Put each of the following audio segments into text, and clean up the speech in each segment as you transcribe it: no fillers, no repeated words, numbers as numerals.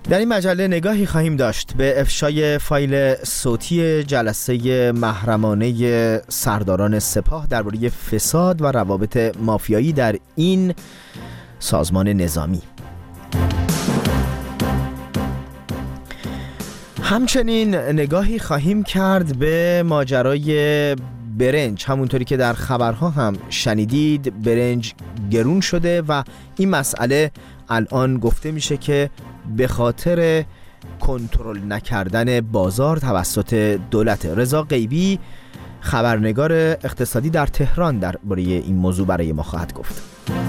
در این مجله نگاهی خواهیم داشت به افشای فایل صوتی جلسه محرمانه سرداران سپاه درباره فساد و روابط مافیایی در این سازمان نظامی. همچنین نگاهی خواهیم کرد به ماجرای برنج. همونطوری که در خبرها هم شنیدید برنج گرون شده و این مسئله الان گفته میشه که به خاطر کنترل نکردن بازار توسط دولت. رضا غیبی خبرنگار اقتصادی در تهران درباره این موضوع برای ما خواهد گفت.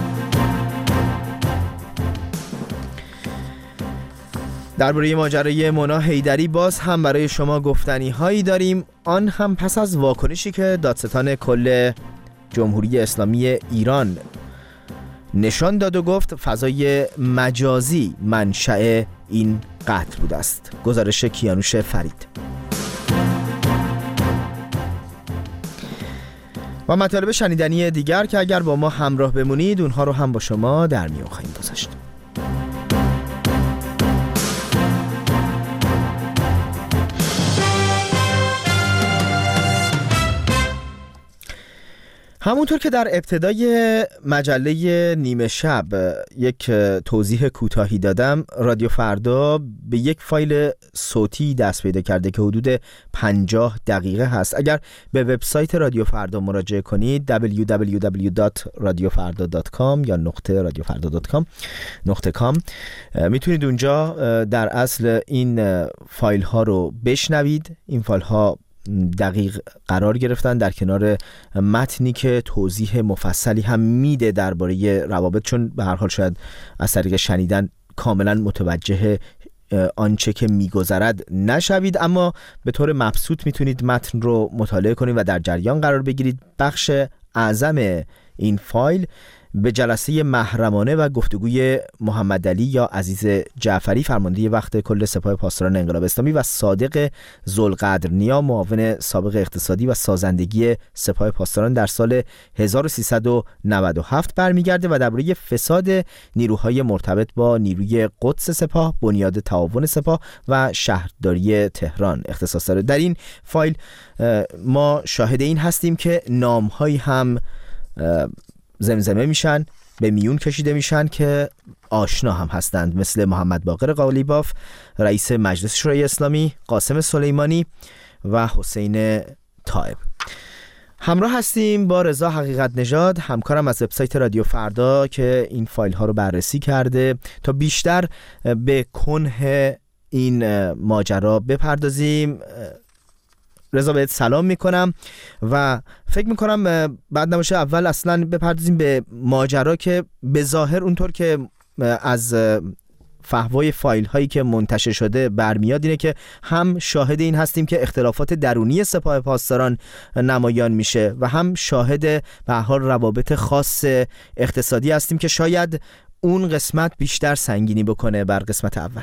درباره ماجرای مونا حیدری باز هم برای شما گفتنی هایی داریم، آن هم پس از واکنشی که دادستان کل جمهوری اسلامی ایران نشان داد و گفت فضای مجازی منشأ این قتل بوده است. گزارش کیانوش فرید. و مطالب شنیدنی دیگر که اگر با ما همراه بمونید اونها رو هم با شما در میون خواهیم گذاشت. همونطور که در ابتدای مجله نیمه شب یک توضیح کوتاهی دادم، رادیو فردا به یک فایل صوتی دست پیدا کرده که حدود 50 دقیقه هست. اگر به وبسایت رادیو فردا مراجعه کنید www.radiofarda.com یا .radiofarda.com میتونید اونجا در اصل این فایل ها رو بشنوید. این فایل ها دقیق قرار گرفتن در کنار متنی که توضیح مفصلی هم میده درباره روابط، چون به هر حال شاید از طریق شنیدن کاملا متوجه آنچه که میگذرد نشوید، اما به طور مبسوط میتونید متن رو مطالعه کنید و در جریان قرار بگیرید. بخش اعظم این فایل به جلسه محرمانه و گفتگوی محمد علی یا عزیز جعفری فرمانده وقت کل سپاه پاسداران انقلاب اسلامی و صادق ذوالقدرنیا معاون سابق اقتصادی و سازندگی سپاه پاسداران در سال 1397 برمیگرده و درباره فساد نیروهای مرتبط با نیروی قدس سپاه، بنیاد تعاون سپاه و شهرداری تهران اختصاص داره. در این فایل ما شاهد این هستیم که نام‌هایی هم زمزمه میشن، به میون کشیده میشن که آشنا هم هستند، مثل محمد باقر قالیباف رئیس مجلس شورای اسلامی، قاسم سلیمانی و حسین طائب. همراه هستیم با رضا حقیقت نژاد، همکارم از وبسایت رادیو فردا که این فایل ها رو بررسی کرده تا بیشتر به کنه این ماجرا بپردازیم. رضا بهت سلام میکنم و فکر میکنم بعد نباشه اول اصلا بپردازیم به ماجرا که به ظاهر اونطور که از فحوای فایل هایی که منتشر شده برمیاد اینه که هم شاهد این هستیم که اختلافات درونی سپاه پاسداران نمایان میشه و هم شاهد به هر حال روابط خاص اقتصادی هستیم که شاید اون قسمت بیشتر سنگینی بکنه بر قسمت اول.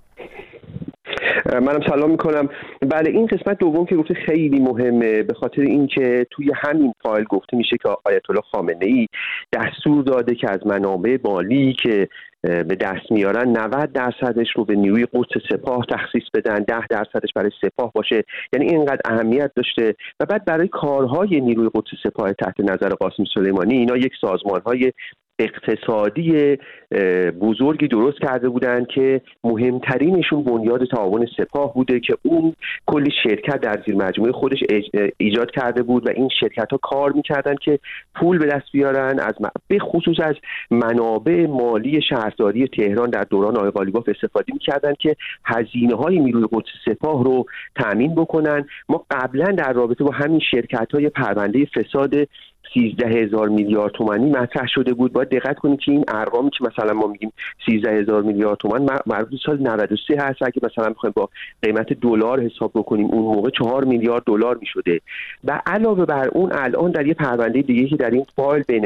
منم سلام میکنم. بله، این قسمت دوم که گفته خیلی مهمه، به خاطر اینکه توی همین فایل گفته میشه که آیت الله خامنه‌ای دستور داده که از منابع مالی که به دست میارن 90% رو به نیروی قدس سپاه تخصیص بدن، 10% برای سپاه باشه. یعنی اینقدر اهمیت داشته. و بعد برای کارهای نیروی قدس سپاه تحت نظر قاسم سلیمانی، اینا یک سازمان‌های اقتصادی بزرگی درست کرده بودن که مهمترینشون بنیاد تعاون سپاه بوده که اون کلی شرکت در زیر مجموعه خودش ایجاد کرده بود و این شرکت ها کار میکردن که پول به دست بیارن، به خصوص از منابع مالی شهرداری تهران در دوران آقای قالیباف استفاده میکردن که هزینه های نیروی قدس سپاه رو تامین بکنن. ما قبلا در رابطه با همین شرکت های پرونده فساد 13,000 میلیارد تومانی مطرح شده بود. باید دقت کنید که این ارقامی که مثلا ما میگیم 13,000 میلیارد تومان مربوط به سال 93 هست. اگه مثلا بخوایم با قیمت دلار حساب بکنیم اون موقع 4 میلیارد دلار میشده. و علاوه بر اون الان در یه پرونده دیگه که در این فایل بینش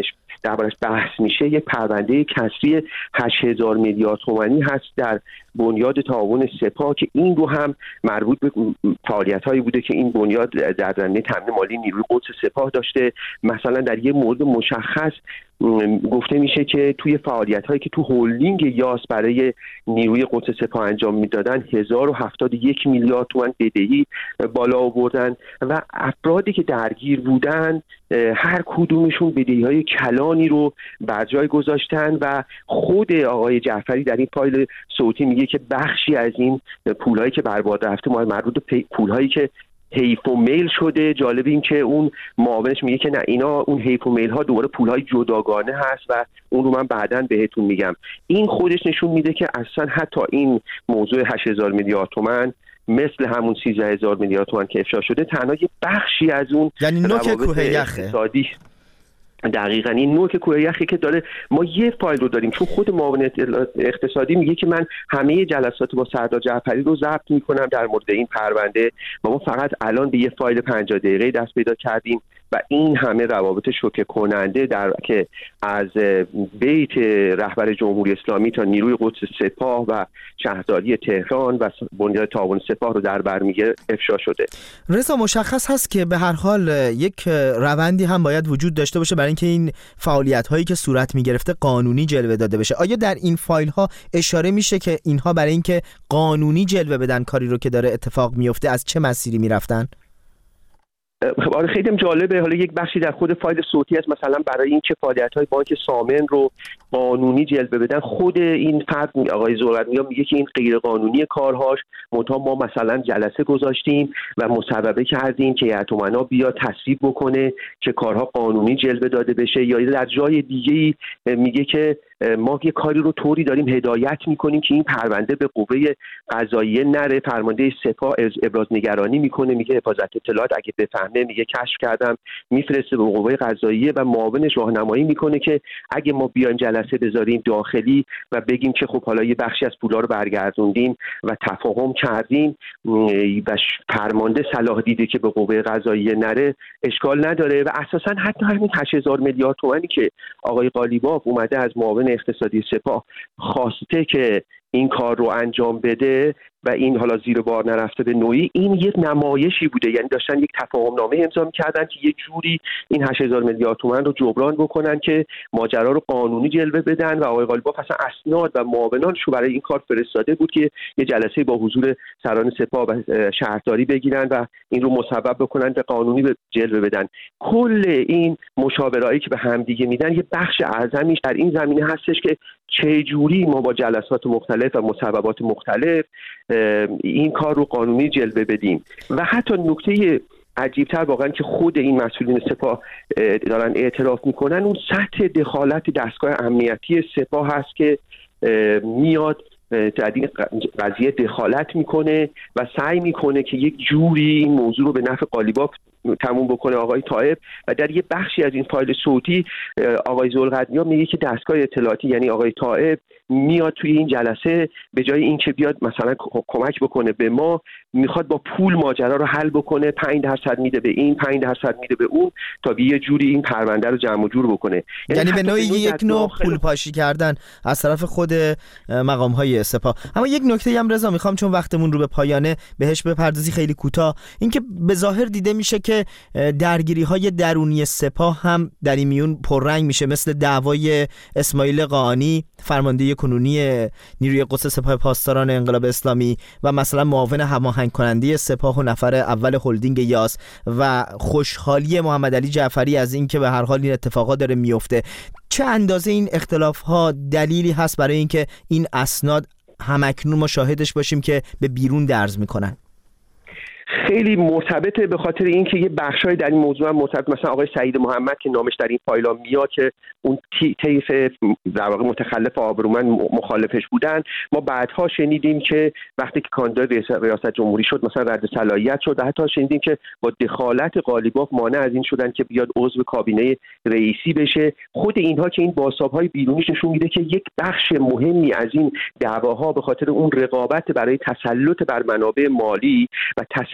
دربارش بحث میشه یک پرونده کسری 8000 میلیارد تومانی هست در بنیاد تعاون سپاه که این رو هم مربوط به فعالیت‌هایی بوده که این بنیاد در زمینه تامین مالی نیروی قدس سپاه داشته. مثلا در یه مورد مشخص گفته میشه که توی فعالیت‌هایی که تو هلدینگ یاس برای نیروی قدس سپاه انجام میدادن 1071 میلیارد تومان بدهی بالا آوردن و افرادی که درگیر بودن هر کدومشون بدهی‌های کلانی رو بر جای گذاشتن و خود آقای جعفری در این فایل صوتی میگه که بخشی از این پول‌هایی که برباد رفته مربوط به پول‌هایی که حیف و میل شده. جالب این که اون معاونش میگه که نه اینا اون حیف و میل ها دوباره پولهای جداگانه هست و اون رو من بعداً بهتون میگم. این خودش نشون میده که اصلا حتی این موضوع 8000 میلیارد تومان مثل همون 13000 میلیارد تومان که افشا شده تنها یه بخشی از اون یعنی نوک کوه یخه. دقیقاً این نوک کوه یخی که داره. ما یه فایل رو داریم چون خود معاون اقتصادی میگه که من همه جلسات با سردار جعفری رو ضبط میکنم در مورد این پرونده و ما فقط الان به یه فایل 50 دقیقه دست پیدا کردیم و این همه روابط شوکه کننده در که از بیت رهبر جمهوری اسلامی تا نیروی قدس سپاه و شهرداری تهران و بنیاد تعاون سپاه رو در بر میگیره افشا شده. رضا مشخص هست که به هر حال یک روندی هم باید وجود داشته باشه برای اینکه این فعالیت هایی که صورت میگرفته قانونی جلوه داده بشه. آیا در این فایل ها اشاره میشه که اینها برای اینکه قانونی جلوه بدن کاری رو که داره اتفاق میفته از چه مسیری میرفتن؟ آره خیلی جالبه. حالا یک بخشی در خود فایل صوتی است مثلا برای این که فعالیت‌های بانک سامن رو قانونی جلوه بدن. خود این فرد آقای زلقدنیا میگه که این غیر قانونی کارهاش منتها ما مثلا جلسه گذاشتیم و مصوبه کردیم که هیئت امنا بیاد تصویب بکنه که کارها قانونی جلوه داده بشه. یا در جای دیگه‌ای میگه که ما یه کاری رو طوری داریم هدایت میکنیم که این پرونده به قوه قضاییه نره. فرمانده سپاه ابراز نگرانی میکنه، میگه حفاظت اطلاعات اگه بفهمه میگه کشف کردم میفرسته به قوه قضاییه و معاونش راهنمایی میکنه که اگه ما بیایم جلسه بذاریم داخلی و بگیم که خب حالا یه بخشی از پولا رو برگردوندیم و تفاهم کردیم و فرمانده صلاح دیده که به قوه قضاییه نره اشکال نداره. و اساسا حتی همین 8000 میلیارد تومانی که آقای قالیباف اومده از معاون اقتصادی سپاه خواسته که این کار رو انجام بده و این حالا زیر بار نرفته به نوعی، این یک نمایشی بوده. یعنی داشتن یک تفاهم نامه امضا کردن که یک جوری این 8000 میلیارد تومان رو جبران بکنن که ماجرا رو قانونی جلوه بدن و آقای قالیباف اصلا اسناد و معاونانش رو برای این کار فرستاده بود که یه جلسه با حضور سران سپاه و شهرداری بگیرن و این رو مسبب بکنن به قانونی جلوه بدن. کل این مشاورهایی که به هم دیگه میدن یه بخش اعظمیش در این زمینه هستش که چه جوری ما با جلسات مختلف و مسببات مختلف این کار رو قانونی جلوه بدیم. و حتی نکته عجیبتر واقعا که خود این مسئولین سپاه دارن اعتراف میکنن اون سطح دخالت دستگاه امنیتی سپاه هست که میاد در این قضیه دخالت میکنه و سعی میکنه که یک جوری این موضوع رو به نفع قالیباف تموم بکنه آقای طائب. و در یه بخشی از این فایل صوتی آقای زلقدنیا میگه که دستگاه اطلاعاتی یعنی آقای طائب میاد توی این جلسه به جای اینکه بیاد مثلا کمک بکنه به ما میخواد با پول ماجرا رو حل بکنه. 5% میده به این 5% میده به اون تا یه جوری این پرونده رو جمع و جور بکنه. یعنی به نوعی یک نوع پول پاشی کردن از طرف خود مقام های سپاه. اما یک نکته هم رضا میخوام چون وقتمون رو به پایانه بهش بپردازی خیلی کوتاه. اینکه به ظاهر دیده میشه که درگیری های درونی سپاه هم در این میون پررنگ میشه، مثل دعوای اسماعیل قاآنی فرمانده کنونی نیروی قدس سپاه پاسداران انقلاب اسلامی و مثلا معاون هماهنگ کننده سپاه و نفر اول هلدینگ یاس و خوشحالی محمد علی جعفری از اینکه به هر حال این اتفاقات داره میفته. چه اندازه این اختلاف ها دلیلی هست برای اینکه این اسناد همکنون ما شاهدش باشیم که به بیرون درز میکنن؟ خیلی مرتبطه، به خاطر اینکه یه بخشای در این موضوع هم مرتبط. مثلا آقای سعید محمد که نامش در این فایل میاد که اون طیف در واقع متخلف آبرومند مخالفش بودن، ما بعدها شنیدیم که وقتی که کاندید ریاست جمهوری شد مثلا رد صلاحیت شد و حتی شنیدیم که با دخالت قالیباف مانع از این شدن که بیاد عضو کابینه رئیسی بشه. خود اینها که این بازتاب‌های بیرونیش نشون میده که یک بخش مهمی از این دعواها به خاطر اون رقابت برای تسلط بر منابع مالی و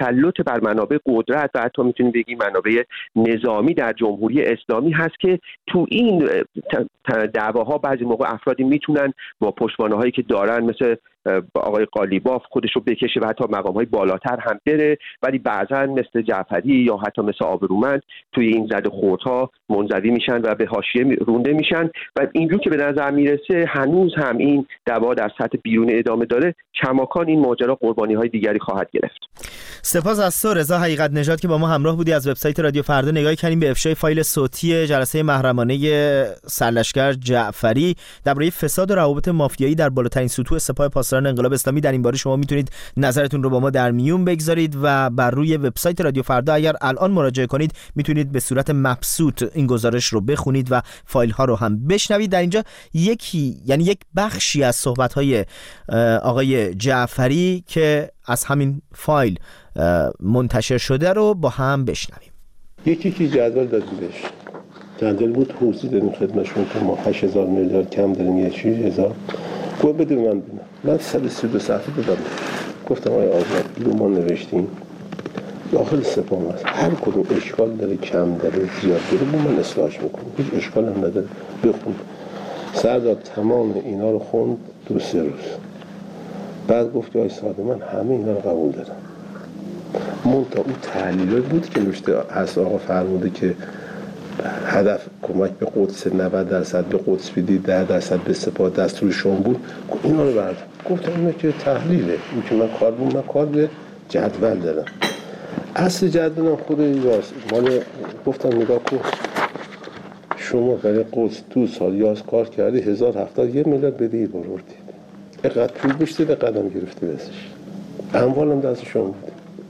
تسلط بر منابع قدرت و حتی میتونیم بگیم منابع نظامی در جمهوری اسلامی هست که تو این دعواها بعضی موقع افرادی میتونن با پشتوانه‌هایی که دارن مثل آقای قالیباف خودش رو بکشه و حتی مقام‌های بالاتر هم بره، ولی بعضا مثل جعفری یا حتی مثل آبرومند توی این زد خوردها منزوی میشن و به حاشیه رونده میشن و اینجور که به نظر میرسه هنوز هم این دعوا در سطح بیرون ادامه داره، کماکان این ماجرا قربانی‌های دیگری خواهد گرفت. سپاس از تو رضا حقیقت نژاد که با ما همراه بودی. از وبسایت رادیو فردا نگاهی کردیم به افشای فایل صوتی جلسه محرمانه سرلشکر جعفری درباره فساد و روابط مافیایی در بالاترین سطوح سپاه پاسداران انقلاب اسلامی. در این باره شما میتونید نظرتون رو با ما در میون بگذارید و بر روی وبسایت رادیو فردا اگر الان مراجعه کنید میتونید به صورت مبسوط این گزارش رو بخونید و فایل ها رو هم بشنوید. در اینجا یک بخشی از صحبت های آقای جعفری که از همین فایل منتشر شده رو با هم بشنویم. یکی جدول داد بهش، جدول بود توضیح دادیم خدمتشون که ما 8000 میلیارد کم داریم، یه 6000 گفت بده من ببینم. من 132 صفحه دادم، گفتم آقای آزاد اینو ما نوشتیم داخل سپاه هست، هر کدوم اشکال داره، کم داره، زیاد داره، من اصلاحش میکنم، هیچ اشکال هم نداره، بخون. سرداد تمام اینا رو خوند 2-3 روز، بعد گفت آقای ساده من همه اینا رو قبول دارم. منتها اون تحلیل بود که نوشته هست آقا فرموده که هدف کمک به قدس 90% به قدس بدید، 10% به سپاه دستور شما بود، اینا رو برد. گفتم اینا که تحلیله، این که من کار به جدول دارم. اصل جدولم خود یاس مال گفتم نگاه کن شما برای قدس 2 سال یاس کار کردی 1071 میلیارد بدهی بردید، اینقدر پول بیشتر به قدم گرفته بسش، اموالم دست شما بود.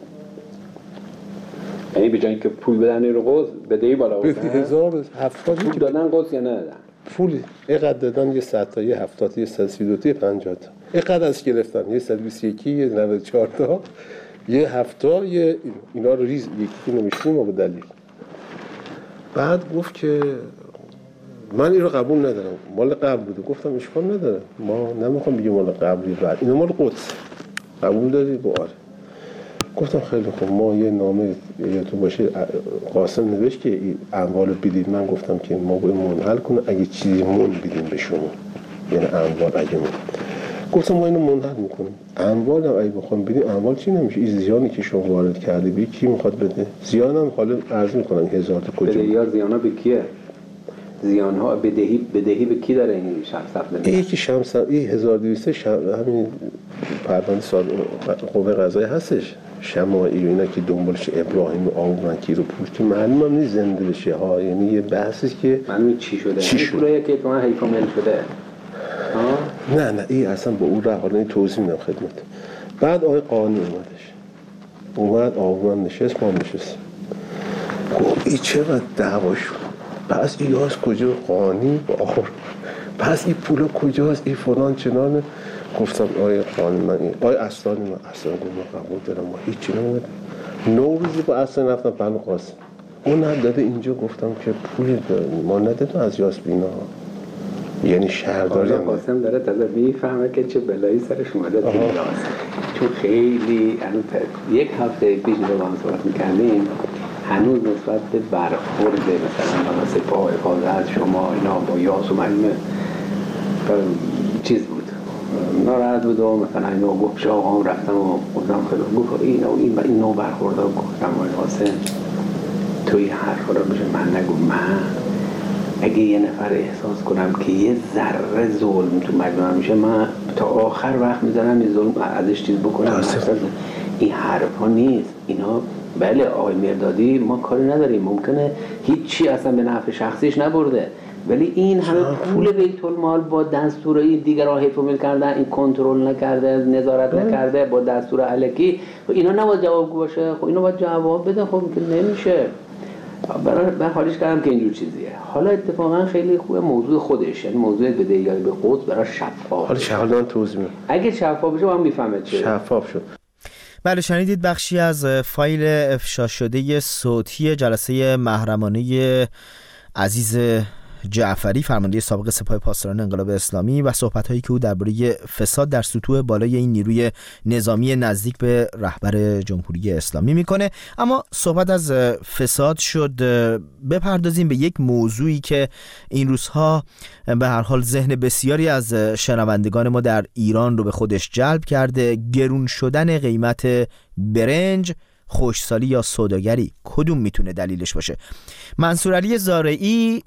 یعنی به جای اینکه پول بدن رو قدس بدهی بالا بود، 1070 پول دادن قدس یا ندادن؟ پول اینقدر دادن، یه 100 تا، یه 70 تا، یه 132 تا، 50 تا، اینقدر از گرفتن، یه 121، یه 94 تا، یه 7 تا، یه اینا رو ریز یکی نمیشتیم و به دلیل. بعد گفت که من این رو قبول ندارم، مال قبل بوده. گفتم اشکال نداره، ما نمیخوام بگیم مال قبلی، بعد اینا مال قدس قبول داری؟ آره. گفتم خیلی خوب، ما یه نامه یادتون باشه قاسم نوشت که این اموال رو بدید. من گفتم که ما باید منحل کنه، اگه چیزی مون بدیم به شما، یعنی اموال اگه مون. گفتم ما اینو منحل میکنیم، اموال هم اگه بخوام بدیم اموال چی نمیشه، این زیانی که شما وارد کرده بی کی میخواد بده؟ زیان هم حالا عرض میکنم 1000 تا کجا بدهی ها زیانا به کیه؟ زیان ها بدهی به کی داره این شمس نمیشه؟ یکی شمس این 1200 همین پرونده قوه قضایی هستش، شماعی و اینا که دنبالش ابراهیم و آومنکی رو پول که معلوم هم نیست زنده بشه ها، یعنی یه بحثی که معلوم چی شده؟ این پولایی که تو من هیکامل شده نه این اصلا با اون حالا توضیح میدم خدمت. بعد آقای قانی اومد آومن نشست، ما نشست، گفت این چقدر دعوا شد، پس این یاس کجا، قانی با پس این پولا کجاست، این فلان چنانه. گفتم آقای قانی من این آقای اصلانی من قبول دارم، ما هیچی نمیده. 9 روزی با اصلا رفتم پلو قاسم، اون نداده اینجا. گفتم که پول ما نداده از یاس بینا، یعنی شهرداری هم قاسم داره تازه میفهمه که چه بلایی سرش اومده تو یاس، چون خیلی یک هفته پیش رو با هم صحبت میکردیم، هنوز نسبت به برخورد مثلا با سپاه حفاظت شما اینا با یاس و معلومه چیز بود، ناراحت بود و مثلا اینو گفت آقا رفتم و گفتم خیلی گفت این نوع برخورد رو گفتم آقای قاسم توی حرف رو بشه من نگو، من اگه یه نفر احساس کنم که یه ذره ظلم تو مجموعه میشه من تا آخر وقت میذارم این ظلم ازش چیز بکنم. این حرف ها نیست اینا. بله آقای مردادی ما کاری نداریم، ممکنه هیچی اصلا به نفع شخصیش نبرده، ولی این همه پول بیت المال با دستورای دیگر حفظ و ملک کردن، این کنترل نکرده، نظارت نکرده با دستور الکی، اینا نباید جوابگو باشه. خب اینا باید جواب بده، خب که نمیشه. من حالیش کردم که اینجور چیزیه. حالا اتفاقا خیلی خوبه موضوع خودش، یعنی موضوع بدهی‌های به قدس برای شفاف. حالا من توضیح میدم. اگه شفاف بشه من میفهمه چه. شفاف شد. بله شنیدید بخشی از فایل افشا شده صوتی جلسه محرمانه عزیز جعفری، فرمانده سابق سپاه پاسداران انقلاب اسلامی، و صحبت‌هایی که او درباره فساد در سطوح بالای این نیروی نظامی نزدیک به رهبر جمهوری اسلامی میکنه. اما صحبت از فساد شد، بپردازیم به یک موضوعی که این روزها به هر حال ذهن بسیاری از شنوندگان ما در ایران رو به خودش جلب کرده: گرون شدن قیمت برنج. خوشسالی یا سوداگری، کدوم میتونه دلیلش باشه؟ منصورعلی زارعی،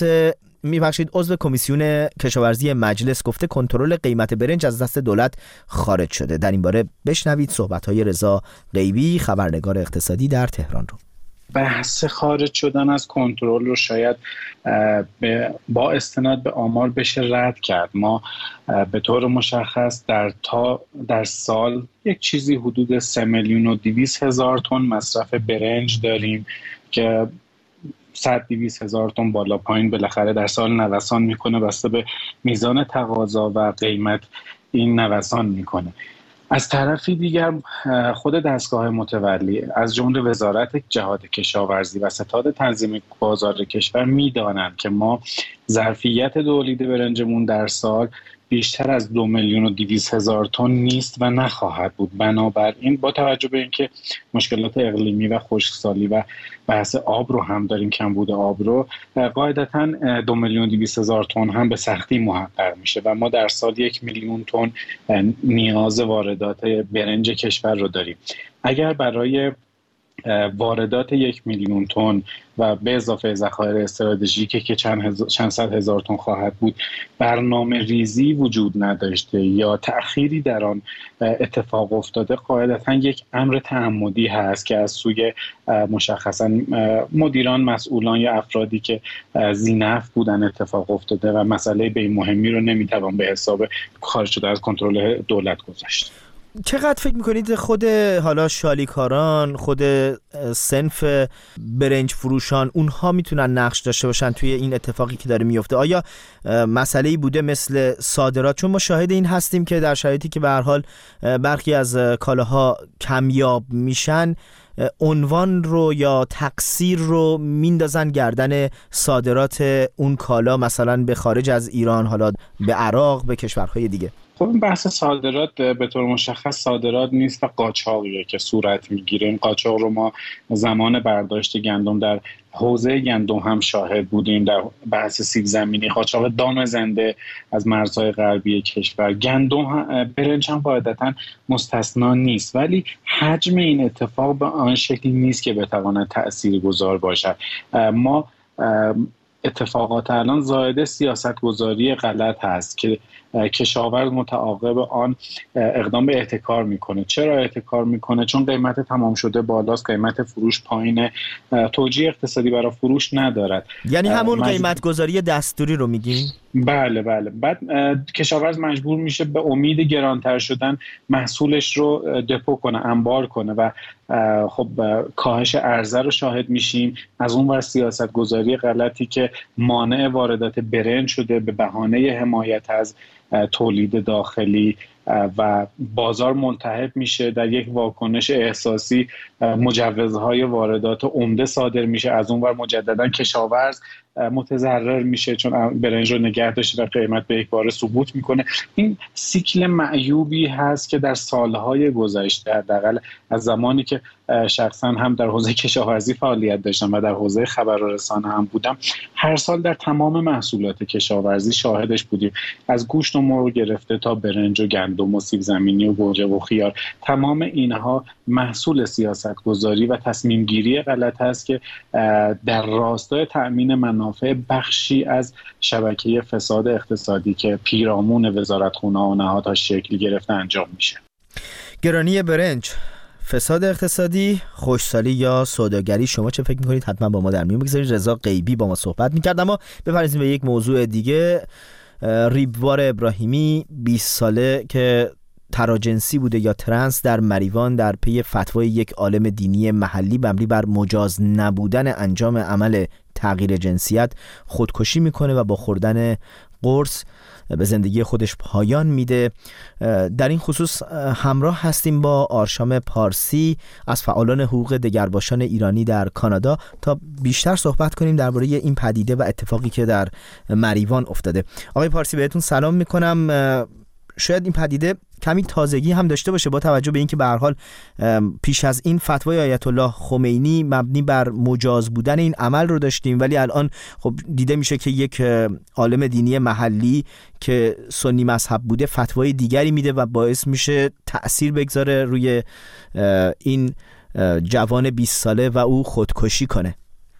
عضو کمیسیون کشاورزی مجلس، گفته کنترل قیمت برنج از دست دولت خارج شده. در این باره بشنوید صحبت‌های رضا غیبی، خبرنگار اقتصادی در تهران رو. بحث خارج شدن از کنترل رو شاید با استناد به آمار بشه رد کرد. ما به طور مشخص در سال یک چیزی حدود 3,200,000 تن مصرف برنج داریم که 100-200,000 تن بالا پایین بالاخره در سال نوسان میکنه، بسته به میزان تقاضا و قیمت این نوسان میکنه. از طرفی دیگر خود دستگاه متولی از جمله وزارت جهاد کشاورزی و ستاد تنظیم بازار کشور میدانند که ما ظرفیت تولید برنجمون در سال بیشتر از 2,200,000 تن نیست و نخواهد بود. بنابراین با توجه به اینکه مشکلات اقلیمی و خشکسالی و بحث آب رو هم داریم، کمبود آب رو، قاعدتاً 2,200,000 تن هم به سختی محقق میشه و ما در سال 1,000,000 تن نیاز واردات برنج کشور رو داریم. اگر برای واردات 1,000,000 تن و به اضافه ذخایر استراتژیکی که چند صد هزار تن خواهد بود برنامه ریزی وجود نداشته یا تأخیری در آن اتفاق افتاده، قاعدتاً یک امر تعمدی هست که از سوی مشخصاً مدیران، مسئولان یا افرادی که ذی‌نفع بودن اتفاق افتاده و مسئله به این مهمی رو نمیتوان به حساب خارج شده از کنترل دولت گذاشت. چقدر فکر میکنید خود حالا شالیکاران، خود صنف برنج فروشان، اونها میتونن نقش داشته باشن توی این اتفاقی که داره میفته؟ آیا مسئله‌ای بوده مثل صادرات؟ چون ما شاهد این هستیم که در شرایطی که به هر حال برخی از کالاها کمیاب میشن، عنوان رو یا تقصیر رو میندازن گردن صادرات اون کالا، مثلا به خارج از ایران، حالا به عراق، به کشورهای دیگه. خب این بحث صادرات به طور مشخص صادرات نیست و قاچاقیه که صورت میگیره. این قاچاق رو ما زمان برداشت گندم در حوزه گندم هم شاهد بودیم، در بحث سیب زمینی، قاچاق دام زنده از مرزهای غربی کشور. برنج هم قاعدتاً مستثنا نیست، ولی حجم این اتفاق به آن شکلی نیست که بتواند تاثیرگذار باشد. ما اتفاقات الان زائد سیاستگذاری غلط هست که کشاورز متعاقب آن اقدام به احتکار میکنه. چرا احتکار میکنه؟ چون قیمت تمام شده بالاست، قیمت فروش پایینه، توجیه اقتصادی برای فروش ندارد. یعنی همون قیمت گذاری دستوری رو میگیم؟ بله. بعد کشاورز مجبور میشه به امید گرانتر شدن محصولش رو دپو کنه، انبار کنه و خب کاهش عرضه رو شاهد میشیم. از اون ور سیاست گذاری غلطی که مانع واردات برنج شده به بهانه حمایت از تولید داخلی و بازار ملتهب میشه. در یک واکنش احساسی مجوزهای واردات عمده صادر میشه، از اون ور مجددا کشاورز متضرر میشه چون برنج رو نگه داشته و قیمت به یک بار سقوط میکنه. این سیکل معیوبی هست که در سالهای گذشته، حداقل از زمانی که شخصا هم در حوزه کشاورزی فعالیت داشتم و در حوزه خبر و رسانه هم بودم، هر سال در تمام محصولات کشاورزی شاهدش بودیم. از گوشت و مرغ گرفته تا برنج و گندم و سیب زمینی و گوجه و خیار، تمام اینها محصول سیاستگذاری و تصمیم گیری غلط هست که در راستای تأمین منافع بخشی از شبکه فساد اقتصادی که پیرامون وزارتخونه و نهادها شکل گرفته انجام میشه. گرانی برنج، فساد اقتصادی، خوشسالی یا سوداگری، شما چه فکر میکنید؟ حتما با ما در میون بگذارید. رضا غیبی با ما صحبت میکرد. اما بپردازیم به یک موضوع دیگه. ریبوار ابراهیمی 20 ساله که تراجنسی بوده یا ترنس در مریوان در پی فتوای یک عالم دینی محلی مبنی بر مجاز نبودن انجام عمل تغییر جنسیت خودکشی میکنه و با خوردن قرص به زندگی خودش پایان میده. در این خصوص همراه هستیم با آرشام پارسی از فعالان حقوق دگرباشان ایرانی در کانادا تا بیشتر صحبت کنیم درباره این پدیده و اتفاقی که در مریوان افتاده. آقای پارسی بهتون سلام میکنم. شاید این پدیده کمی تازگی هم داشته باشه با توجه به اینکه به هر حال پیش از این فتوای آیت الله خمینی مبنی بر مجاز بودن این عمل رو داشتیم، ولی الان خب دیده میشه که یک عالم دینی محلی که سنی مذهب بوده فتوای دیگری میده و باعث میشه تأثیر بگذاره روی این جوان 20 ساله و او خودکشی کنه.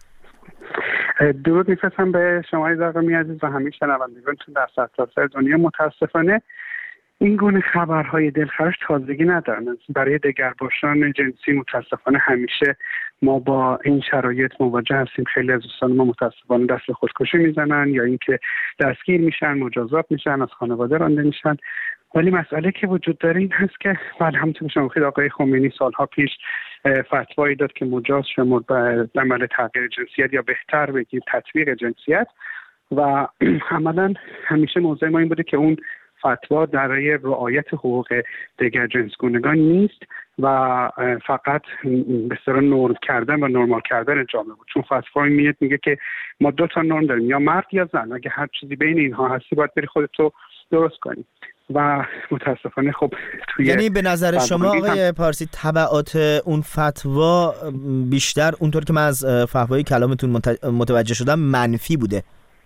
درود میفرستم به شما زرقامی عزیز و همه شنوندگانتون در سرتاسر دنیا. متاسفانه این گونه خبرهای دلخراش تازگی ندارن. برای دگرباشان جنسی متاسفانه همیشه ما با این شرایط مواجه هستیم. خیلی از دوستان ما متاسفانه دست به خودکشی میزنن یا اینکه دستگیر میشن، مجازات میشن، از خانواده رانده میشن. ولی مسئله که وجود داره این هست که بله همونطور که شما گفتید آقای خمینی سالها پیش فتوایی داد که مجاز شمرد به عمل تغییر جنسیت یا بهتر بگیم تطبیق جنسیت و عملا همیشه موضوع ما این بوده که اون فتوا برای رعایت حقوق دیگر جنسگونگان نیست و فقط به اصطلاح نرم کردن و نرمال کردن جامعه بود. چون فتوا میگه که ما 2 تا نرم داریم، یا مرد یا زن، اگه هر چیزی بین اینها هستی باید بری خودتو درست کنی. و متاسفانه خب توی یعنی به نظر شما آقای پارسی تبعات اون فتوا بیشتر اونطور که من از فحوای کلامتون متوجه شدم منفی بوده؟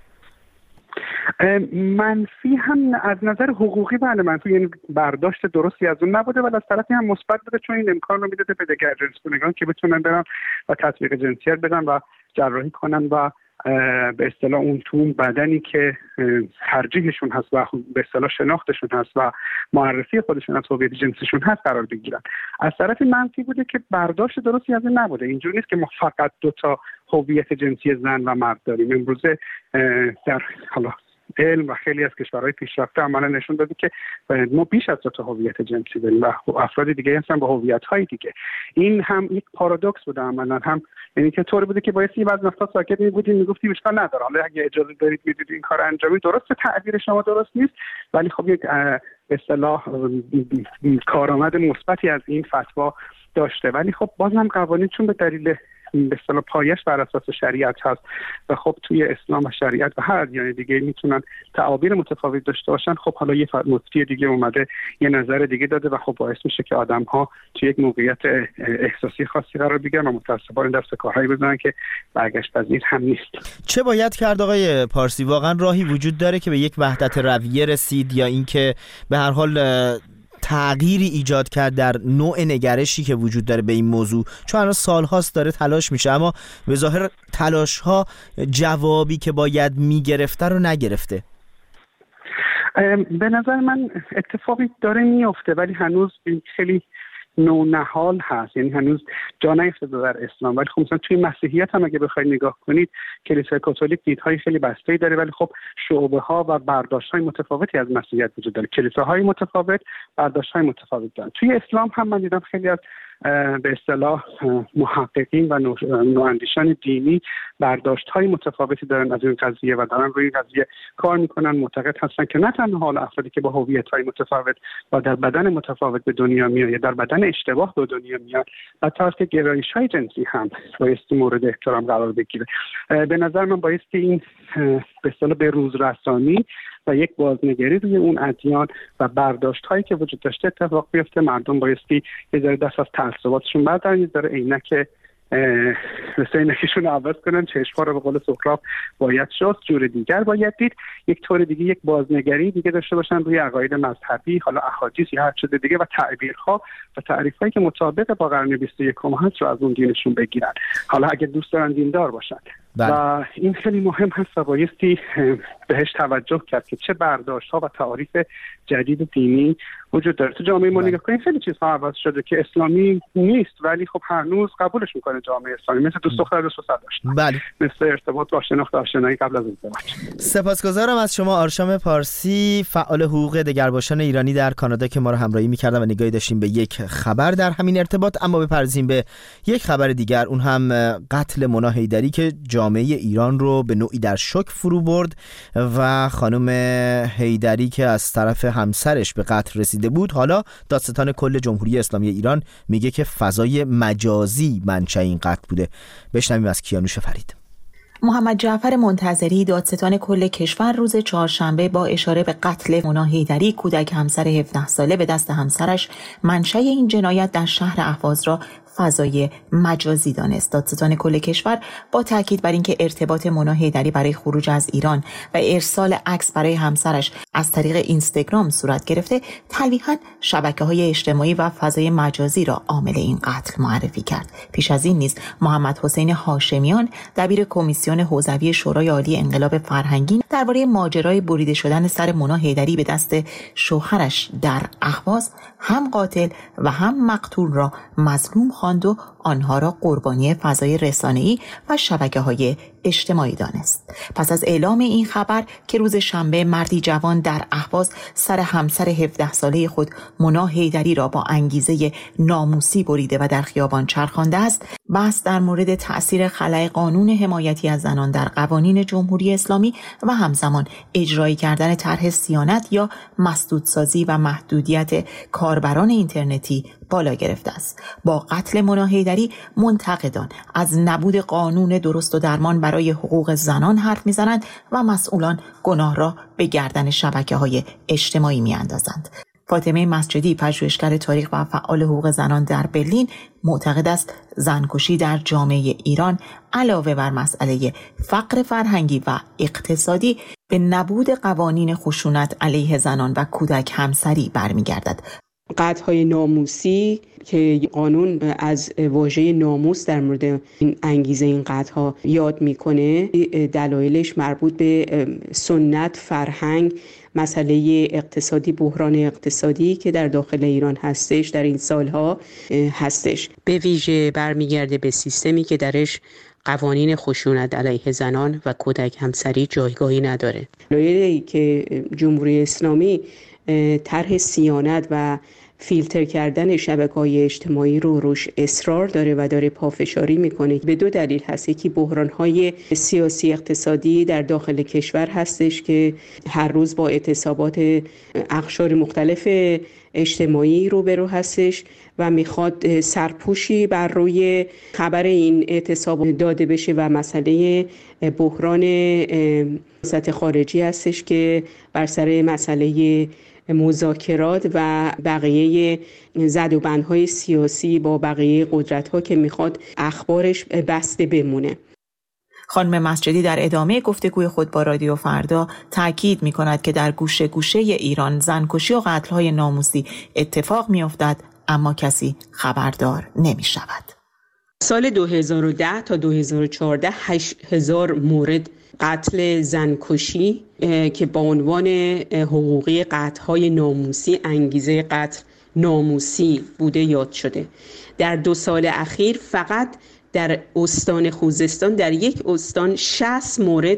منفی هم از نظر حقوقی بله منفی، یعنی برداشت درستی از اون نبوده، ولی از طرفی هم مثبت بوده چون این امکان رو میده به دیگر جنسگونگان که بتونن برن و تطبیق جنسیت بدن و جراحی کنن و به اصطلاح اون تو بدنی که ترجیحشون هست و به اصطلاح شناختشون هست و معرفی خودشون از هویت جنسیشون هست قرار بگیرن. از طرف منفی بوده که برداشت درستی از این نبوده. اینجوری نیست که ما فقط 2 تا هویت جنسی زن و مرد داریم. امروزه در حالا علم و خیلی از کشورهای پیشرفته عملا نشون داده که ما بیش از 2 تا هویت جنسی داریم و افراد دیگه هستن با هویت‌های دیگه. این هم یک پارادوکس بوده عملا، هم یعنی که طوری بوده که باعث این وضع نفتا ساکت می‌بودیم میگفتیم اشکال نداره، حالا اگه اجازه دارید میدید این کار انجامی درسته، تعبیر شما درست نیست، ولی خب یک به اصطلاح کارآمد مثبتی از این فتوا داشته. ولی خب بازم قوانین چون به دلیل به اصطلاح پایش بر اساس شریعت هست و خب توی اسلام و شریعت و هر ادیان دیگه میتونن تعابیر متفاوت داشته باشن، خب حالا یه مفتی دیگه اومده یه نظر دیگه داده و خب باعث میشه که آدم‌ها توی یک موقعیت احساسی خاصی قرار بگیرن و متأسفانه دست کارهایی بزنن که برگشت پذیر هم نیست. چه باید کرد آقای پارسی؟ واقعا راهی وجود داره که به یک وحدت رویه رسید یا اینکه به هر حال تغییری ایجاد کرد در نوع نگرشی که وجود داره به این موضوع؟ چون الان سال‌هاست داره تلاش میشه اما به ظاهر تلاش‌ها جوابی که باید میگرفته رو نگرفته. به نظر من اتفاقی داره میفته ولی هنوز خیلی نونهال هست، یعنی هنوز جا نیفتاده در اسلام. ولی خب مثلا توی مسیحیت هم اگه بخواید نگاه کنید کلیسای کاتولیک دیدهای خیلی بسته‌ای داره ولی خب شعبه‌ها و برداشت‌های متفاوتی از مسیحیت وجود داره. کلیساهای متفاوت، برداشت‌های متفاوت دارن. توی اسلام هم من دیدم خیلی از به اصطلاح محققین و نواندیشان دینی برداشت‌های متفاوتی دارن از این قضیه و دارن روی این قضیه کار میکنن. معتقد هستن که نه تنها حال افرادی که با هویت‌های متفاوت و در بدن متفاوت به دنیا میاد یا در بدن اشتباه به دنیا میاد، بلکه گرایش‌های جنسی هم بایستی مورد احترام قرار بگیره. به نظر من بایستی این به اصطلاح به روز رسانی و یک بازنگری روی اون ادیان و برداشت‌هایی که وجود داشته اتفاق بیفته. مردم بایستی یه ذره دست از تعصباتشون بردارن، یه ذره عینک عینکشون عوض کنن، چشم‌ها رو به قول سقراط باید شست، جور دیگر باید دید، یک طور دیگه یک بازنگری دیگه داشته باشن روی عقاید مذهبی، حالا احادیث یا هر چیز دیگه و تعبیرها و تعریفایی که مطابق با قرن 21 هست رو از اون دینشون بگیرن، حالا اگه دوست دارن دیندار باشن. و این خیلی مهم هست و بایستی بهش توجه کرد که چه برداشت‌ها و تعاریف جدید دینی وجود داره. تو جامعه ما نگاه کنیم خیلی چیزها عوض شده که اسلامی نیست ولی خب هنوز قبولش میکنه جامعه اسلامی، مثل دوست دختر دوست پسر داشتن، بله، مثل ارتباط با شناخت آشنایی قبل از ازدواج. سپاسگزارم از شما آرشام پارسی، فعال حقوق دگرباشان ایرانی در کانادا که ما رو همراهی می‌کردن و نگاهی داشتیم به یک خبر در همین ارتباط. اما بپردازیم به یک خبر دیگر، اون هم قتل مونا حیدری که جامعه ایران رو به نوعی در شوک فرو برد و خانم حیدری که از طرف همسرش به قتل رسیده بود، حالا دادستان کل جمهوری اسلامی ایران میگه که فضای مجازی منشأ این قتل بوده. بشنویم از کیانوش فرید. محمد جعفر منتظری دادستان کل کشور روز چهارشنبه با اشاره به قتل مونا حیدری کودک همسر 17 ساله به دست همسرش منشأ این جنایت در شهر اهواز را فضای مجازی دانست. دادستان کل کشور با تاکید بر اینکه ارتباط مونا حیدری برای خروج از ایران و ارسال عکس برای همسرش از طریق اینستاگرام صورت گرفته، تلویحاً شبکه‌های اجتماعی و فضای مجازی را عامل این قتل معرفی کرد. پیش از این نیز محمد حسین هاشمیان دبیر کمیسیون حوزوی شورای عالی انقلاب فرهنگی درباره ماجرای بریده شدن سر مونا حیدری به دست شوهرش در اهواز هم قاتل و هم مقتول را مظلوم خواند و آنها را قربانی فضای رسانه‌ای و شبکه‌های اجتماعی دانست. پس از اعلام این خبر که روز شنبه مردی جوان در اهواز سر همسر 17 ساله خود مونا حیدری را با انگیزه ناموسی بریده و در خیابان چرخانده است، بحث در مورد تأثیر خلأ قانون حمایتی از زنان در قوانین جمهوری اسلامی و همزمان اجرایی کردن طرح صیانت یا مسدودسازی و محدودیت کاربران اینترنتی بالا گرفته است. با قتل مونا حیدری منتقدان از نبود قانون درست و درمان برای حقوق زنان حرف میزنند و مسئولان گناه را به گردن شبکه‌های اجتماعی میاندازند. فاطمه مسجدی، پژوهشگر تاریخ و فعال حقوق زنان در برلین، معتقد است زنکشی در جامعه ایران علاوه بر مسئله فقر فرهنگی و اقتصادی به نبود قوانین خشونت علیه زنان و کودک همسری برمیگردد. قطعهای ناموسی که قانون از واژه ناموس در مورد این انگیزه این قطعها یاد میکنه، دلایلش مربوط به سنت، فرهنگ، مسئله اقتصادی، بحران اقتصادی که در داخل ایران هستش، در این سالها هستش. به ویژه برمیگرده به سیستمی که درش قوانین خشونت علیه زنان و کودک همسری جایگاهی نداره. دلایلی که جمهوری اسلامی طرح صیانت و فیلتر کردن شبکه‌های اجتماعی رو روش اصرار داره و داره پافشاری میکنه، به دو دلیل هست. یکی بحران‌های سیاسی اقتصادی در داخل کشور هستش که هر روز با اعتصابات اقشار مختلف اجتماعی روبرو هستش و میخواد سرپوشی بر روی خبر این اعتصاب داده بشه و مسئله بحران سیاست خارجی هستش که بر سر مسئله مذاکرات و بقیه زدوبندهای سیاسی با بقیه قدرت‌ها که میخواد اخبارش بسته بمونه. خانم مسجدی در ادامه گفتگوی خود با رادیو فردا تاکید می‌کند که در گوشه گوشه ایران زنکشی و قتل‌های ناموسی اتفاق می‌افتد اما کسی خبردار نمی‌شود. سال 2010 تا 2014 8000 مورد قتل زنکشی که با عنوان حقوقی قتل‌های ناموسی، انگیزه قتل ناموسی بوده یاد شده. در 2 سال اخیر فقط در استان خوزستان در یک استان 60 مورد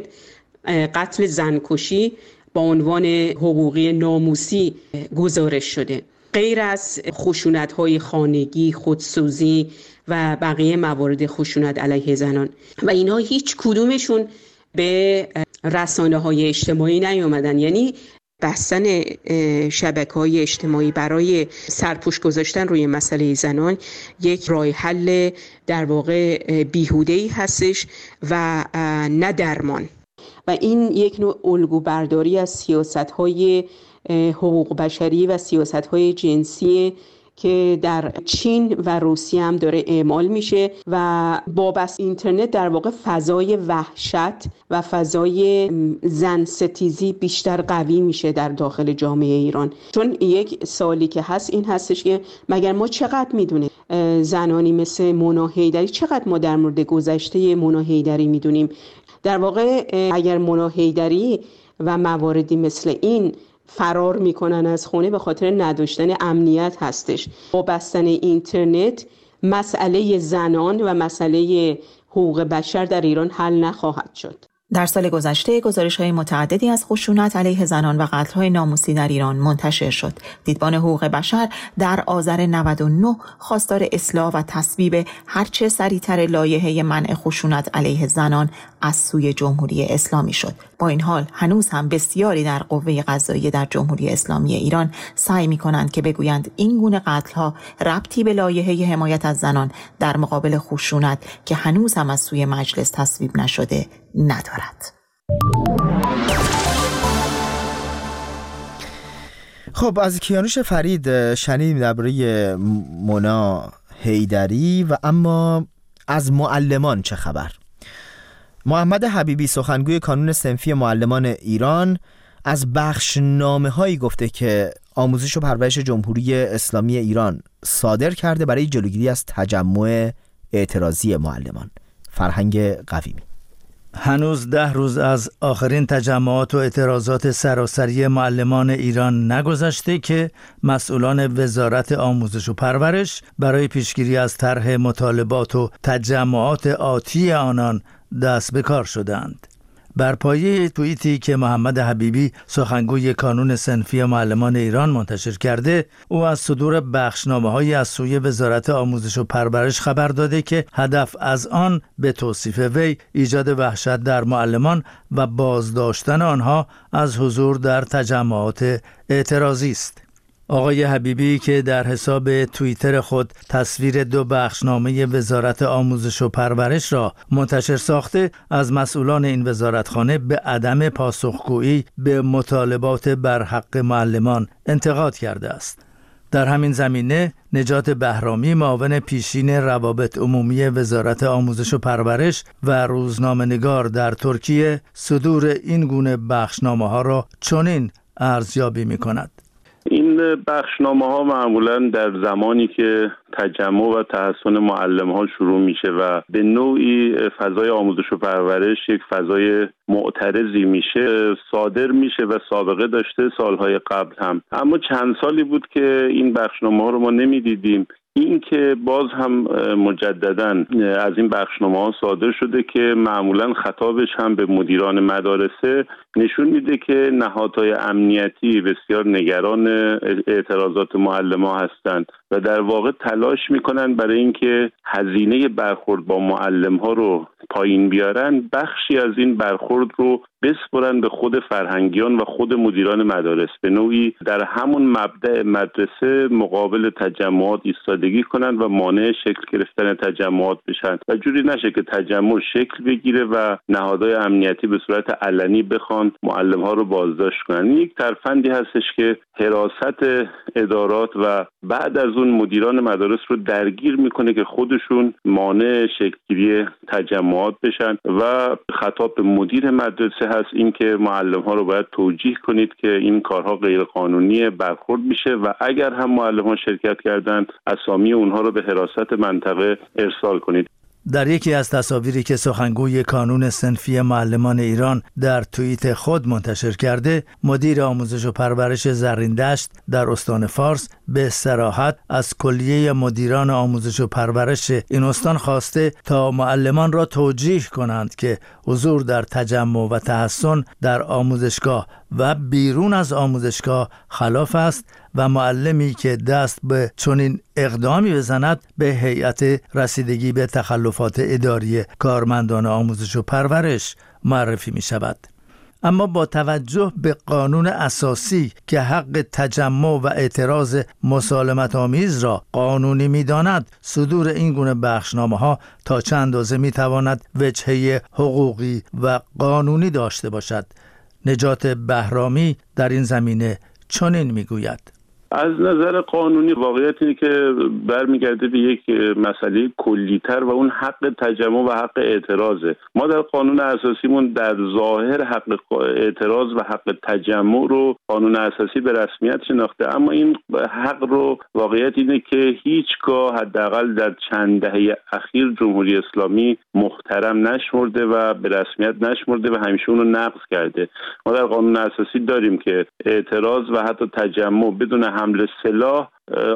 قتل زنکشی با عنوان حقوقی ناموسی گزارش شده. غیر از خشونت‌های خانگی، خودسوزی و بقیه موارد خشونت علیه زنان و اینها هیچ کدومشون به رسانه‌های اجتماعی نیامدن. یعنی بستن شبکه‌های اجتماعی برای سرپوش گذاشتن روی مسئله زنان یک راه حل در واقع بیهوده‌ای هستش و نه درمان. و این یک نوع الگو برداری از سیاست‌های حقوق بشری و سیاست‌های جنسی که در چین و روسیه هم داره اعمال میشه و با بس اینترنت در واقع فضای وحشت و فضای زن ستیزی بیشتر قوی میشه در داخل جامعه ایران. چون یک سوالی که هست این هستش که مگر ما چقدر میدونیم زنانی مثل مونا حیدری، چقدر ما در مورد گذشته مونا حیدری میدونیم؟ در واقع اگر مونا حیدری و مواردی مثل این فرار میکنن از خونه به خاطر نداشتن امنیت هستش. با بستن اینترنت مسئله زنان و مسئله حقوق بشر در ایران حل نخواهد شد. در سال گذشته گزارش‌های متعددی از خشونت علیه زنان و قتل‌های ناموسی در ایران منتشر شد. دیدبان حقوق بشر در آذر 99 خواستار اصلاح و تصویب هرچه سریعتر لایحه منع خشونت علیه زنان از سوی جمهوری اسلامی شد. با این حال هنوز هم بسیاری در قوه قضاییه در جمهوری اسلامی ایران سعی می‌کنند که بگویند این گونه قتل‌ها ربطی به لایحه حمایت از زنان در مقابل خشونت که هنوز هم از سوی مجلس تصویب نشده ندارد. خب از کیانوش فرید شنیدیم درباره مونا حیدری و اما از معلمان چه خبر؟ محمد حبیبی سخنگوی کانون صنفی معلمان ایران از بخشنامه‌هایی گفته که آموزش و پرورش جمهوری اسلامی ایران صادر کرده برای جلوگیری از تجمع اعتراضی معلمان. فرهنگ قویمی: هنوز 10 روز از آخرین تجمعات و اعتراضات سراسری معلمان ایران نگذشته که مسئولان وزارت آموزش و پرورش برای پیشگیری از طرح مطالبات و تجمعات آتی آنان دست به کار شدند. بر پایه توییتی که محمد حبیبی سخنگوی کانون صنفی معلمان ایران منتشر کرده، او از صدور بخشنامه‌هایی از سوی وزارت آموزش و پرورش خبر داده که هدف از آن به توصیف وی ایجاد وحشت در معلمان و بازداشتن آنها از حضور در تجمعات اعتراضی است. آقای حبیبی که در حساب توییتر خود تصویر 2 بخشنامه وزارت آموزش و پرورش را منتشر ساخته، از مسئولان این وزارتخانه به عدم پاسخگویی به مطالبات بر حق معلمان انتقاد کرده است. در همین زمینه نجات بهرامی، معاون پیشین روابط عمومی وزارت آموزش و پرورش و روزنامه‌نگار در ترکیه، صدور این گونه بخشنامه‌ها را چنین ارزیابی می‌کند: این بخشنامه‌ها معمولاً در زمانی که تجمع و تحصن معلم‌ها شروع میشه و به نوعی فضای آموزش و پرورش یک فضای معترضی میشه صادر میشه و سابقه داشته سالهای قبل هم. اما چند سالی بود که این بخشنامه‌ها رو ما نمیدیدیم. این که باز هم مجدداً از این بخشنامه‌ها صادر شده که معمولاً خطابش هم به مدیران مدارسه نشون میده که نهادهای امنیتی بسیار نگران اعتراضات معلم‌ها هستند و در واقع تلاش میکنن برای اینکه هزینه برخورد با معلم‌ها رو پایین بیارن، بخشی از این برخورد رو بسپرن به خود فرهنگیان و خود مدیران مدارس، به نوعی در همون مبدأ مدرسه مقابل تجمعات ایستادگی کنن و مانع شکل گرفتن تجمعات بشن و جوری نشه که تجمع شکل بگیره و نهادهای امنیتی به صورت علنی بخوان معلم‌ها رو بازداشت کنن. یک ترفندی هستش که حراست ادارات و بعد از اون مدیران مدارس رو درگیر میکنه که خودشون مانع شکل‌گیری تجمعات بشن و خطاب به مدیر مدرسه هست این که معلم‌ها رو باید توجیه کنید که این کارها غیر قانونی برخورد میشه و اگر هم معلم‌ها شرکت کردند اسامی اونها رو به حراست منطقه ارسال کنید. در یکی از تصاویری که سخنگوی کانون صنفی معلمان ایران در توییت خود منتشر کرده، مدیر آموزش و پرورش زرین-دشت در استان فارس به صراحت از کلیه مدیران آموزش و پرورش این استان خواسته تا معلمان را توجیه کنند که حضور در تجمع و تحصن در آموزشگاه و بیرون از آموزشگاه خلاف است و معلمی که دست به چنین اقدامی بزند به هیئت رسیدگی به تخلفات اداری کارمندان آموزش و پرورش معرفی می شود. اما با توجه به قانون اساسی که حق تجمع و اعتراض مسالمت آمیز را قانونی می داند، صدور این گونه بخشنامه ها تا چند اندازه می تواند وجهه حقوقی و قانونی داشته باشد. نجات بهرامی در این زمینه چنین می گوید: از نظر قانونی واقعیت اینه که برمیگرده به یک مسئله کلی‌تر و اون حق تجمع و حق اعتراضه. ما در قانون اساسیمون در ظاهر حق اعتراض و حق تجمع رو قانون اساسی به رسمیت شناخته، اما این حق رو واقعیت اینه که هیچگاه حداقل در چند دهه اخیر جمهوری اسلامی محترم نشمرده و به رسمیت نشمرده و همیشه اون رو نقض کرده. ما در قانون اساسی داریم که اعتراض و حتی تجمع بدون حمل سلاح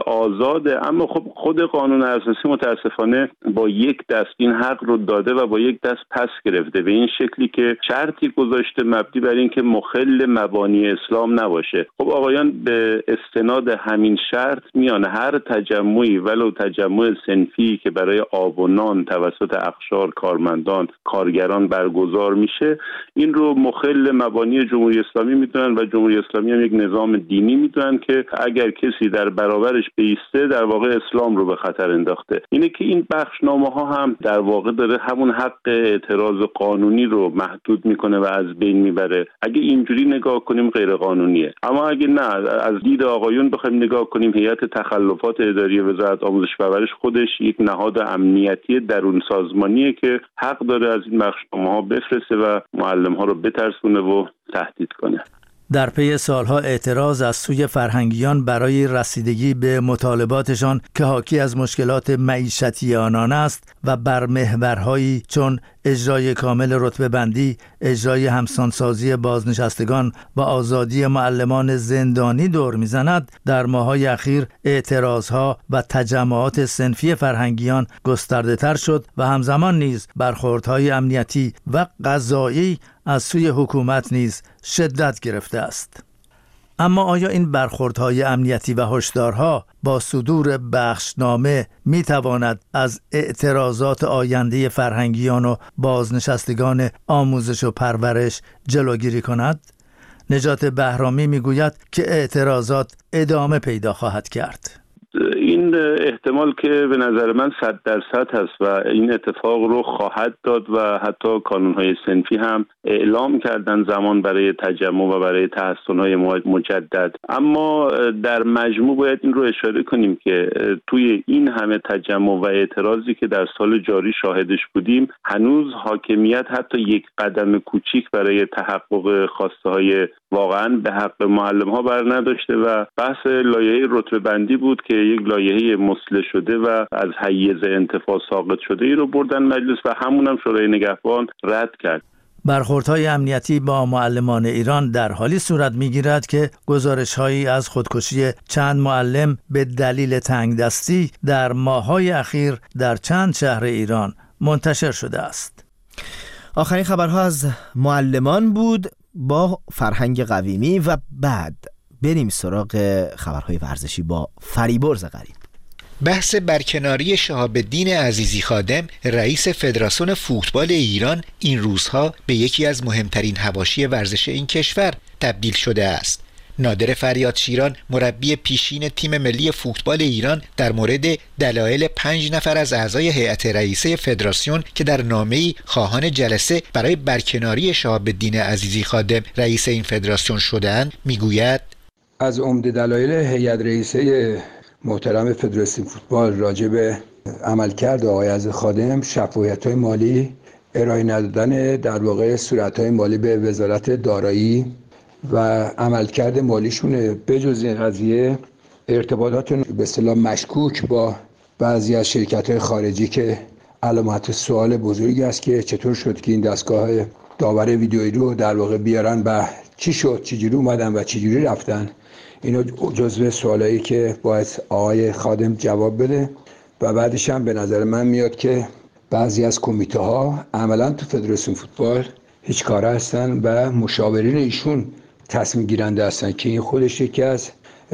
آزاده، اما خب خود قانون اساسی متاسفانه با یک دست این حق رو داده و با یک دست پس گرفته، به این شکلی که شرطی گذاشته مبنی بر این که مخل مبانی اسلام نباشه. خب آقایان به استناد همین شرط میان هر تجمعی ولو تجمع صنفی که برای آب و نان توسط اقشار کارمندان کارگران برگزار میشه این رو مخل مبانی جمهوری اسلامی میدونن و جمهوری اسلامی هم یک نظام دینی میدونن که اگر کسی در برابرش بیسته در واقع اسلام رو به خطر انداخته. اینه که این بخشنامه ها هم در واقع داره همون حق اعتراض قانونی رو محدود میکنه و از بین میبره. اگه اینجوری نگاه کنیم غیر قانونیه، اما اگه نه از دید آقایون بخوایم نگاه کنیم هیئت تخلفات اداری وزارت آموزش و پرورش خودش یک نهاد امنیتی درون سازمانیه که حق داره از این بخشنامه ها بفرسته و معلم ها رو بترسونه و تهدید کنه. در پی سالها اعتراض از سوی فرهنگیان برای رسیدگی به مطالباتشان که حاکی از مشکلات معیشتی آنان است و بر محورهایی چون اجرای کامل رتبه بندی، اجرای همسانسازی بازنشستگان و آزادی معلمان زندانی دور میزند، در ماه‌های اخیر اعتراضها و تجمعات صنفی فرهنگیان گسترده تر شد و همزمان نیز برخوردهای امنیتی و قضایی از سوی حکومت نیز شدت گرفته است. اما آیا این برخوردهای امنیتی و هشدارها با صدور بخشنامه می تواند از اعتراضات آینده فرهنگیان و بازنشستگان آموزش و پرورش جلوگیری کند؟ نجات بهرامی می گوید که اعتراضات ادامه پیدا خواهد کرد. این احتمال که به نظر من 100% هست و این اتفاق رو خواهد داد و حتی کانون‌های صنفی هم اعلام کردن زمان برای تجمع و برای تحسن‌های مجدد. اما در مجموع باید این رو اشاره کنیم که توی این همه تجمع و اعتراضی که در سال جاری شاهدش بودیم هنوز حاکمیت حتی یک قدم کوچیک برای تحقق خواسته‌های واقعاً به حق معلم‌ها بر نداشته و بحث لایحه رتبه بندی بود که یک لایحه مسله شده و از حیز انتفاع ساقط شده ای رو بردن مجلس و همون هم شورای نگهبان رد کرد. برخوردهای امنیتی با معلمان ایران در حالی صورت می‌گیرد که گزارش‌هایی از خودکشی چند معلم به دلیل تنگدستی در ماه‌های اخیر در چند شهر ایران منتشر شده است. آخرین خبرها از معلمان بود با فرهنگ قویمی و بعد بریم سراغ خبرهای ورزشی با فریبرز غریب. بحث برکناری شهاب الدین عزیزی خادم رئیس فدراسیون فوتبال ایران این روزها به یکی از مهمترین حواشی ورزش این کشور تبدیل شده است. نادر فریادشیران مربی پیشین تیم ملی فوتبال ایران در مورد دلایل 5 نفر از اعضای هیئت رئیسه فدراسیون که در نامه‌ای خواهان جلسه برای برکناری شهاب الدین عزیزی خادم رئیس این فدراسیون شده‌اند میگوید از عمده دلایل هیئت رئیسه محترم فدراسیون فوتبال راجع به عملکرد آقای عزیزی خادم شفافیت‌های مالی، ارائه ندادن در واقع صورت‌های مالی به وزارت دارایی و عملکرد مالیشون. بجز این قضیه ارتباطات به اصطلاح مشکوک با بعضی از شرکت‌های خارجی که علامت سوال بزرگی است که چطور شد که این دستگاه داور ویدیویی رو در واقع بیارن و چی شد، چجوری اومدن و چجوری رفتن. اینا جزو سوالایی که باید آقای خادم جواب بده و بعدش هم به نظر من میاد که بعضی از کمیته ها عملا تو فدراسیون فوتبال هیچ کاره هستن و مشاورین ایشون تصمیم گیرنده هستن که این خودش یکی از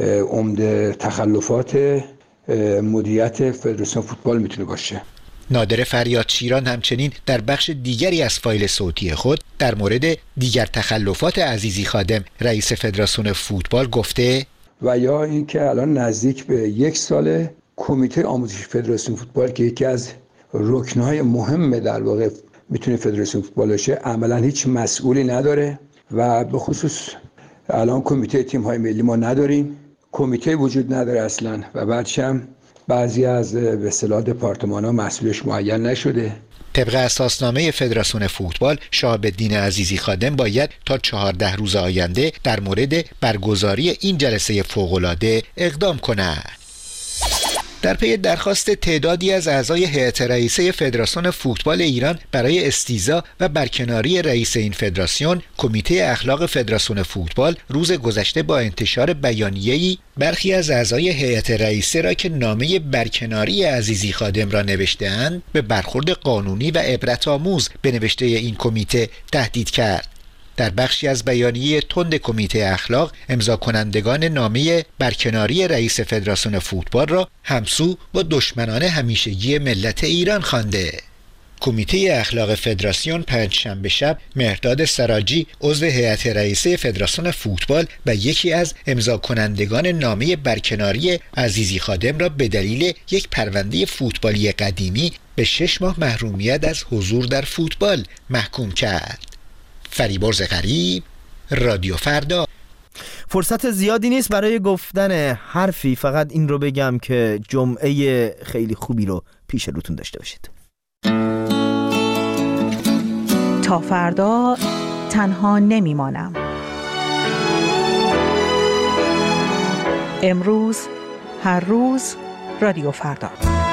عمده تخلفات مدیریت فدراسیون فوتبال میتونه باشه. نادر فریادشیران همچنین در بخش دیگری از فایل صوتی خود در مورد دیگر تخلفات عزیزی خادم رئیس فدراسیون فوتبال گفته و یا اینکه الان نزدیک به 1 سال کمیته آموزش فدراسیون فوتبال که یکی از رکنهای مهم در واقع میتونه فدراسیون فوتبال باشه عملا هیچ مسئولی نداره و به خصوص الان کمیته تیم‌های ملی ما نداریم، کمیته وجود نداره اصلا و بعدش هم بعضی از به اصطلاح دپارتمان‌ها مسئولش معین نشده. طبق اساسنامه فدراسیون فوتبال، شهاب الدین عزیزی خادم باید تا 14 روز آینده در مورد برگزاری این جلسه فوق‌العاده اقدام کند. در پی درخواست تعدادی از اعضای هیئت رئیسه فدراسیون فوتبال ایران برای استیضاح و برکناری رئیس این فدراسیون، کمیته اخلاق فدراسیون فوتبال روز گذشته با انتشار بیانیه‌ای برخی از اعضای هیئت رئیسه را که نامه برکناری عزیزی خادم را نوشته‌اند به برخورد قانونی و عبرت آموز به نوشته این کمیته تهدید کرد. در بخشی از بیانیه تند کمیته اخلاق، امضا کنندگان نامه برکناری رئیس فدراسیون فوتبال را همسو با دشمنان همیشگی ملت ایران خوانده. کمیته اخلاق فدراسیون پنجشنبه شب مهرداد سراجی، عضو هیئت رئیسه فدراسیون فوتبال و یکی از امضا کنندگان نامه برکناری عزیزی خادم را به دلیل یک پرونده فوتبالی قدیمی به 6 ماه محرومیت از حضور در فوتبال محکوم کرد. فریبرز غریب، رادیو فردا. فرصت زیادی نیست برای گفتن حرفی، فقط این رو بگم که جمعه خیلی خوبی رو پیش روتون داشته باشید. تا فردا تنها نمیمانم. امروز، هر روز، رادیو فردا.